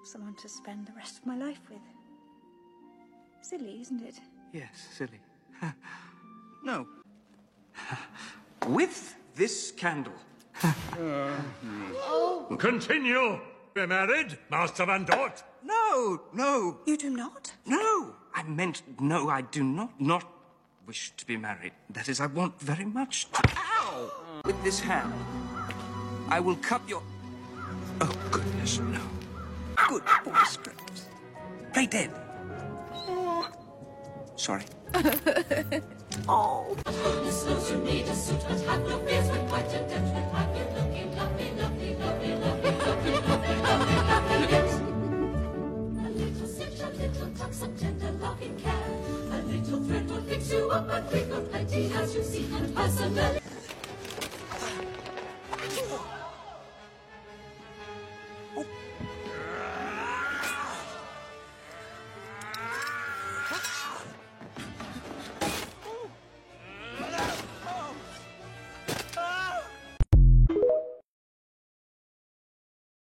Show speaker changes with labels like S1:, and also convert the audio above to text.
S1: Someone to spend the rest of my life with. Silly, isn't it?
S2: Yes, silly. No. With this candle.
S1: Oh!
S3: Continue! Be married, Master Van Dort?
S2: No!
S1: You do not?
S2: No! I meant, no, I do not wish to be married. That is, I want very much to... Ow! With this hand, I will cut your... Oh, goodness, no. Good boy, Scraps. Play dead. Sorry.
S1: Oh.
S4: Goodness knows you need a suit, but have no fears, we're quite adept with have you looking lovely, lovely, lovely, lovely, lovely, lovely, lovely, lovely, yes. A little cinch, a little tuck, some tender loving care. A little thread will fix you up, but we've got plenty, as you see, and personally